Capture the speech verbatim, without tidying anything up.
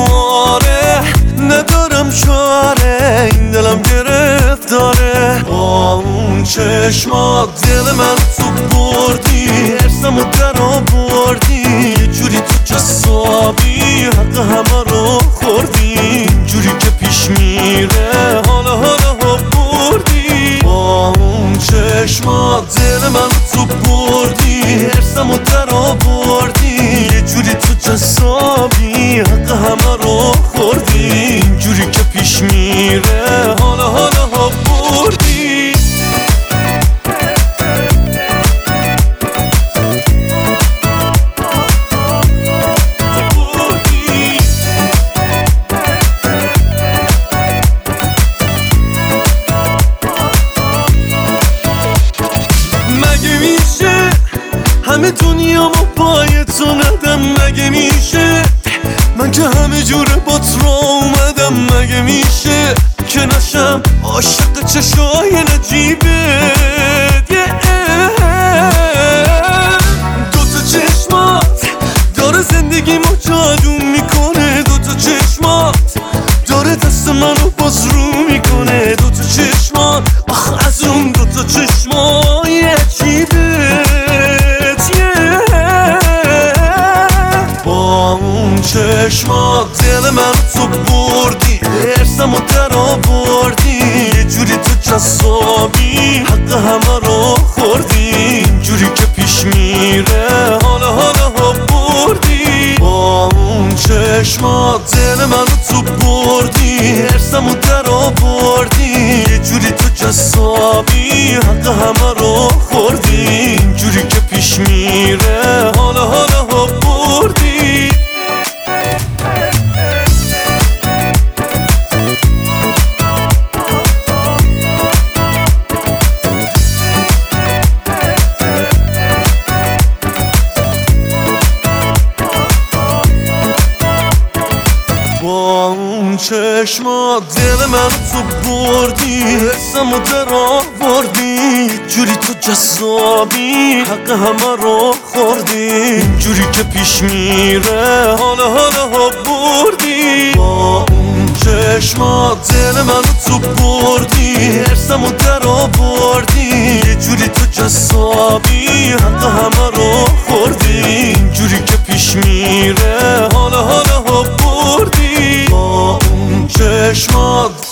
آره ندارم چاره، این دلم گرفتاره. با اون چشمات دل من تو بردی، ارسمو در آوردی، یه جوری تو جسابی حق همه رو خوردی. جوری که پیش میره حالا حالا بردی. با اون چشمات دل من تو بردی، ارسمو در آوردی، یه جوری تو جسابی حق همه رو خوردی. جوری که پیش میره حالا حالا بردی. مگه میشه همه دنیا ما پای تو ندم؟ مگه میشه من که همه جوره با تو اومدم؟ مگه میشه که نشم عاشق چشای نجیبت؟ دوتا چشمات داره زندگیمو جادو میکنه، دوتا چشمات داره دست منو باز رو میکنه. دوتا چشمات آخ از اون دوتا چشمای عجیبت. با اون چشمات دل من تو بردی، ارسمو در آوردی، یه جوری تو جسابی حق همه رو خوردی. جوری که پیش میره حالا حالا بردی. با اون چشمات دل من تو بردی، ارسمو در آوردی، یه جوری تو جسابی حق همه رو خوردی. جوری که پیش میره حالا حالا بردی. با اون چشمات دل من تو بردی، حسمو در آوردی، جوری تو جذابی حق همه رو خوردی. جوری که پیش میره حالا حالا بردی. با اون چشمات دل من تو بردی، حسمو در آوردی، یه جوری تو جذابی حق همه رو خوردی. جوری که پیش میره حالا حالا بردی. با اون چشمات